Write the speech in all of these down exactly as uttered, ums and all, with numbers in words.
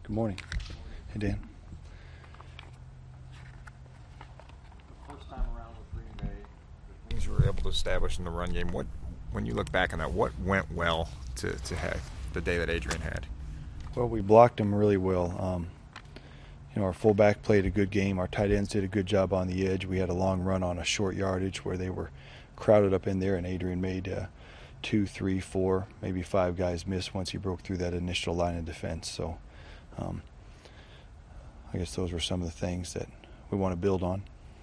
Good morning. Hey, Dan. The first time around with Green Bay, the things you were able to establish in the run game, what, when you look back on that, what went well to, to have the day that Adrian had? Well, we blocked him really well. Um, you know, our fullback played a good game. Our tight ends did a good job on the edge. We had a long run on a short yardage where they were crowded up in there, and Adrian made uh, two, three, four, maybe five guys miss once he broke through that initial line of defense. So um, I guess those were some of the things that we want to build on.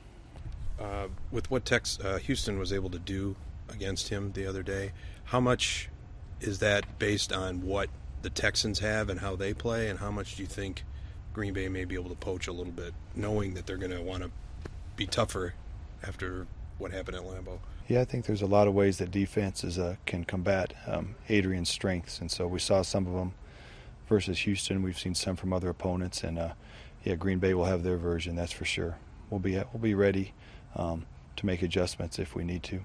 Uh, with what Tex uh, Houston was able to do against him the other day, how much is that based on what the Texans have and how they play, and how much do you think Green Bay may be able to poach a little bit, knowing that they're going to want to be tougher after what happened at Lambeau? Yeah, I think there's a lot of ways that defenses uh, can combat um, Adrian's strengths, and so we saw some of them versus Houston. We've seen some from other opponents, and uh, yeah, Green Bay will have their version, that's for sure. We'll be we'll be ready um, to make adjustments if we need to.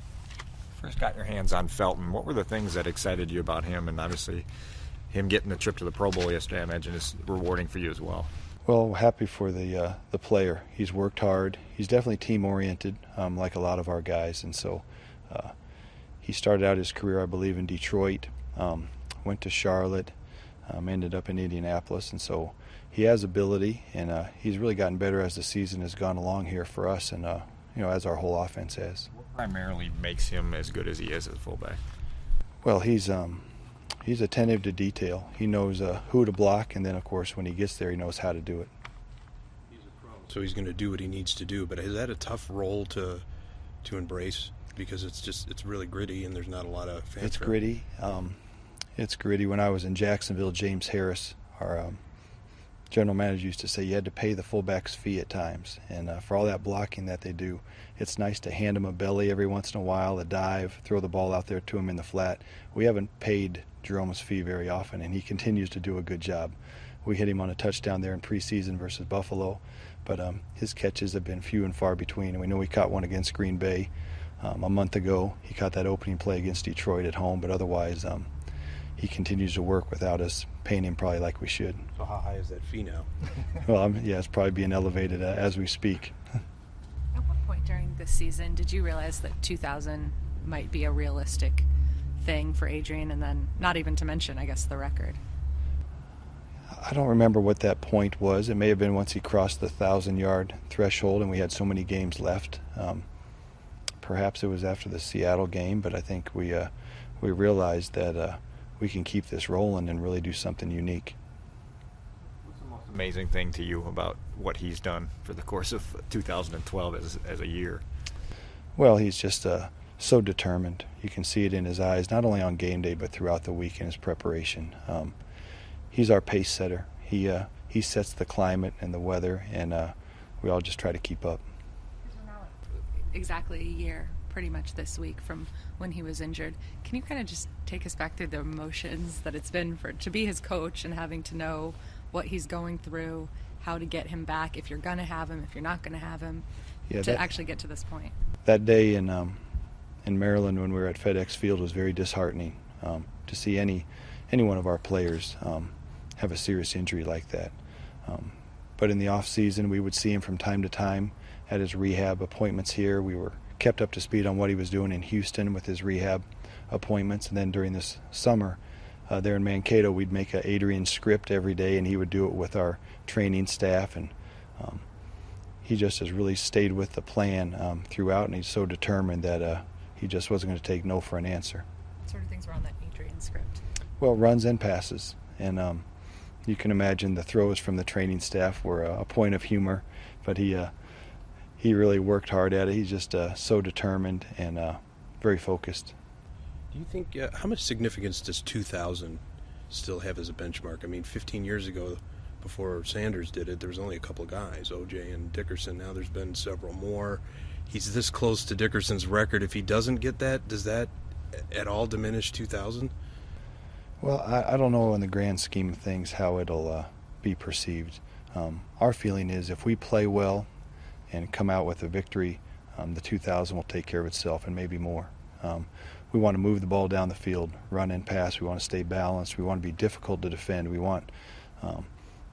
First got your hands on Felton. What were the things that excited you about him? And obviously him getting the trip to the Pro Bowl yesterday, I imagine, is rewarding for you as well. Well, happy for the uh, the player. He's worked hard. He's definitely team-oriented, um, like a lot of our guys. And so uh, he started out his career, I believe, in Detroit, um, went to Charlotte, um, ended up in Indianapolis. And so he has ability, and uh, he's really gotten better as the season has gone along here for us, and uh, you know, as our whole offense has. What primarily makes him as good as he is as a fullback? Well, he's um, he's attentive to detail. He knows uh, who to block, and then, of course, when he gets there, he knows how to do it. He's a pro, so he's going to do what he needs to do. But is that a tough role to to embrace? Because it's just it's really gritty, and there's not a lot of fanfare. It's gritty. Um, it's gritty. When I was in Jacksonville, James Harris, our um, general manager, used to say you had to pay the fullback's fee at times, and uh, for all that blocking that they do, it's nice to hand him a belly every once in a while, a dive, throw the ball out there to him in the flat. We haven't paid Jerome's fee very often, and he continues to do a good job. We hit him on a touchdown there in preseason versus Buffalo, but um, his catches have been few and far between, and we know he caught one against Green Bay um, a month ago. He caught that opening play against Detroit at home, but otherwise um, he continues to work without us paying him probably like we should. So how high is that fee now? Well, um, yeah, it's probably being elevated uh, as we speak. At what point during this season did you realize that two thousand might be a realistic thing for Adrian, and then not even to mention, I guess, the record? I don't remember what that point was. It may have been once he crossed the thousand-yard threshold and we had so many games left. Um, perhaps it was after the Seattle game, but I think we uh, we realized that uh, we can keep this rolling and really do something unique. What's the most amazing thing to you about what he's done for the course of two thousand twelve as, as a year? Well, he's just uh, so determined. You can see it in his eyes, not only on game day, but throughout the week in his preparation. Um, he's our pace setter. He uh, he sets the climate and the weather, and uh, we all just try to keep up. Exactly a year, pretty much this week, from when he was injured. Can you kind of just take us back through the emotions that it's been for to be his coach and having to know what he's going through, how to get him back, if you're going to have him, if you're not going to have him, yeah, to that, actually get to this point? That day in um, in Maryland when we were at FedEx Field was very disheartening um, to see any any one of our players um, have a serious injury like that. Um, but in the off season, we would see him from time to time at his rehab appointments here. We were kept up to speed on what he was doing in Houston with his rehab appointments, and then during this summer uh, there in Mankato, we'd make a Adrian script every day, and he would do it with our training staff, and um, he just has really stayed with the plan um, throughout, and he's so determined that uh, he just wasn't going to take no for an answer. What sort of things were on that Adrian script? Well, runs and passes, and um, you can imagine the throws from the training staff were a, a point of humor, but he uh, he really worked hard at it. He's just uh, so determined and uh, very focused. Do you think, uh, how much significance does two thousand still have as a benchmark? I mean, fifteen years ago, before Sanders did it, there was only a couple of guys, O J and Dickerson. Now there's been several more. He's this close to Dickerson's record. If he doesn't get that, does that at all diminish two thousand? Well, I, I don't know in the grand scheme of things how it'll uh, be perceived. Um, our feeling is if we play well and come out with a victory, um, the two thousand will take care of itself and maybe more. Um, we want to move the ball down the field, run and pass. We want to stay balanced. We want to be difficult to defend. We want um,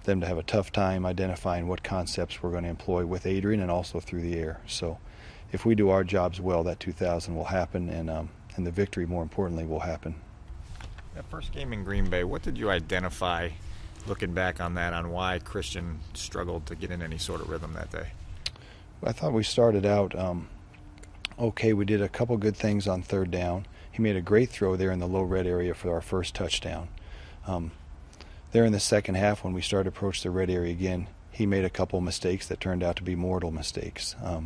them to have a tough time identifying what concepts we're going to employ with Adrian and also through the air. So if we do our jobs well, that two thousand will happen, and um, and the victory, more importantly, will happen. That first game in Green Bay, what did you identify, looking back on that, on why Christian struggled to get in any sort of rhythm that day? I thought we started out um, okay. We did a couple good things on third down. He made a great throw there in the low red area for our first touchdown. Um, there in the second half, when we started to approach the red area again, he made a couple mistakes that turned out to be mortal mistakes. Um,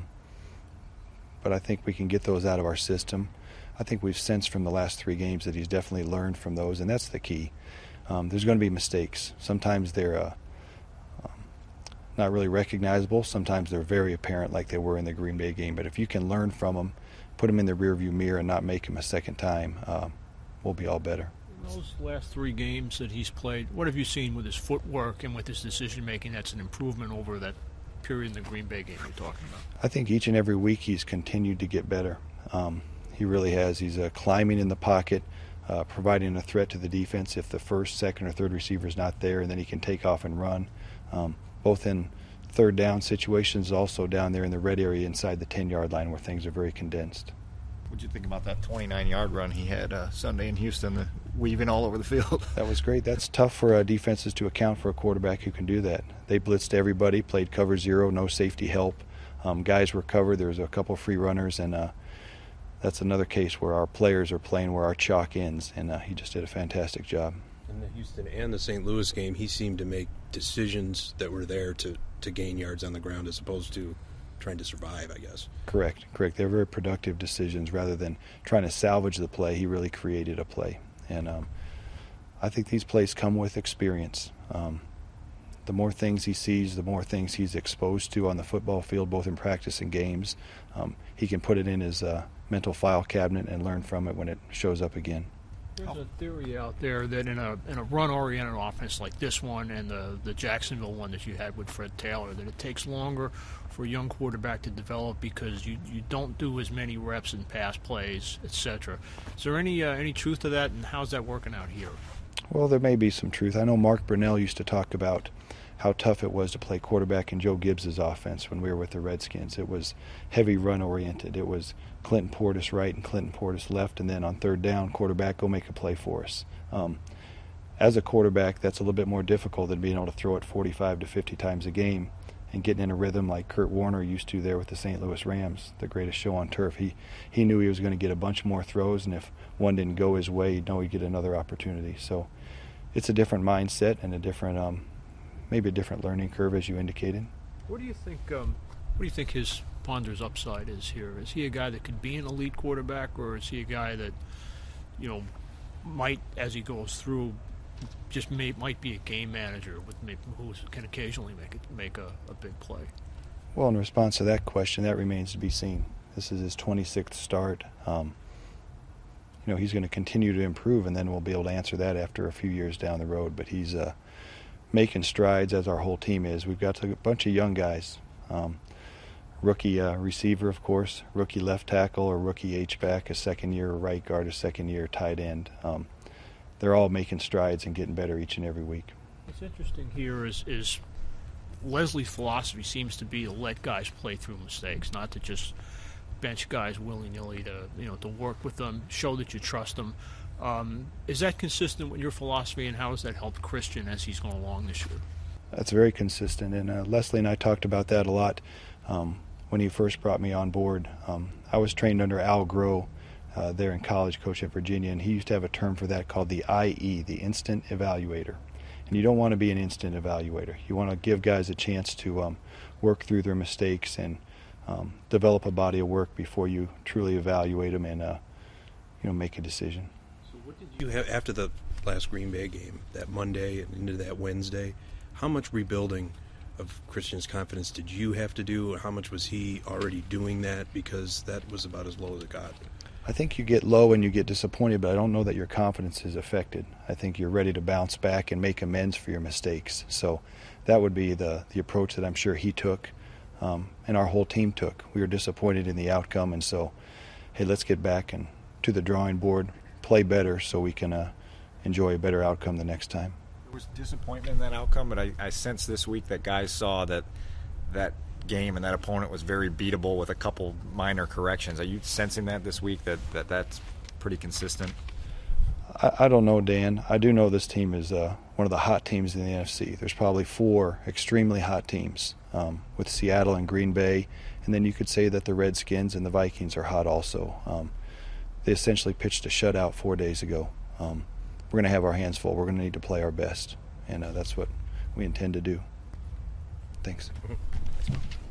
but I think we can get those out of our system. I think we've sensed from the last three games that he's definitely learned from those, and that's the key. Um, there's going to be mistakes. Sometimes they're uh, um, not really recognizable. Sometimes they're very apparent, like they were in the Green Bay game. But if you can learn from them, put them in the rearview mirror and not make them a second time, uh, we'll be all better. In those last three games that he's played, what have you seen with his footwork and with his decision-making that's an improvement over that period in the Green Bay game you're talking about? I think each and every week he's continued to get better. Um, he really has. He's uh, climbing in the pocket, uh, providing a threat to the defense if the first, second, or third receiver is not there, and then he can take off and run, um, both in third down situations, also down there in the red area inside the ten-yard line where things are very condensed. What did you think about that twenty-nine-yard run he had uh, Sunday in Houston, uh, weaving all over the field? That was great. That's tough for uh, defenses to account for a quarterback who can do that. They blitzed everybody, played cover zero, no safety help. Um, guys were covered. There was a couple free runners, and uh, that's another case where our players are playing where our chalk ends, and uh, he just did a fantastic job. In the Houston and the Saint Louis game, he seemed to make decisions that were there to, to gain yards on the ground as opposed to trying to survive, I guess. Correct, correct. They're very productive decisions. Rather than trying to salvage the play, he really created a play. And um, I think these plays come with experience. Um, the more things he sees, the more things he's exposed to on the football field, both in practice and games, um, he can put it in his uh, mental file cabinet and learn from it when it shows up again. There's a theory out there that in a in a run-oriented offense like this one and the, the Jacksonville one that you had with Fred Taylor, that it takes longer for a young quarterback to develop because you, you don't do as many reps in pass plays, et cetera. Is there any uh, any truth to that, and how's that working out here? Well, there may be some truth. I know Mark Brunell used to talk about how tough it was to play quarterback in Joe Gibbs' offense when we were with the Redskins. It was heavy run-oriented. It was Clinton Portis right and Clinton Portis left, and then on third down, quarterback, go make a play for us. Um, as a quarterback, that's a little bit more difficult than being able to throw it forty-five to fifty times a game and getting in a rhythm like Kurt Warner used to there with the Saint Louis Rams, the greatest show on turf. He he knew he was going to get a bunch more throws, and if one didn't go his way, he'd know he'd get another opportunity. So it's a different mindset and a different, um, maybe a different learning curve, as you indicated. What do you think? Um, what do you think his Ponder's upside is here? Is he a guy that could be an elite quarterback, or is he a guy that, you know, might, as he goes through, just may, might be a game manager with maybe, who can occasionally make it, make a, a big play? Well, in response to that question, that remains to be seen. This is his twenty-sixth start. Um, you know, he's going to continue to improve, and then we'll be able to answer that after a few years down the road. But he's uh, making strides, as our whole team is. We've got a bunch of young guys. Um, rookie uh, receiver, of course, rookie left tackle or rookie H-back, a second-year right guard, a second-year tight end. Um, they're all making strides and getting better each and every week. What's interesting here is, is Leslie's philosophy seems to be to let guys play through mistakes, not to just bench guys willy-nilly, to, you know, to work with them, show that you trust them. Um, is that consistent with your philosophy, and how has that helped Christian as he's gone along this year? That's very consistent, and uh, Leslie and I talked about that a lot um, when he first brought me on board. Um, I was trained under Al Groh uh, there in college, coach at Virginia, and he used to have a term for that called the I E, the Instant Evaluator. And you don't want to be an instant evaluator. You want to give guys a chance to um, work through their mistakes and um, develop a body of work before you truly evaluate them and uh, you know, make a decision. So what did you have after the last Green Bay game, that Monday and into that Wednesday? How much rebuilding of Christian's confidence did you have to do? How much was he already doing that? Because that was about as low as it got. I think you get low and you get disappointed, but I don't know that your confidence is affected. I think you're ready to bounce back and make amends for your mistakes. So that would be the, the approach that I'm sure he took um, and our whole team took. We were disappointed in the outcome, and so, hey, let's get back and to the drawing board, play better so we can uh, enjoy a better outcome the next time. There was disappointment in that outcome, but I, I sense this week that guys saw that that game and that opponent was very beatable with a couple minor corrections. Are you sensing that this week, that, that that's pretty consistent? I, I don't know, Dan. I do know this team is uh, one of the hot teams in the N F C. There's probably four extremely hot teams um, with Seattle and Green Bay, and then you could say that the Redskins and the Vikings are hot also. Um, they essentially pitched a shutout four days ago. Um, we're going to have our hands full. We're going to need to play our best, and uh, that's what we intend to do. Thanks. Mm-hmm.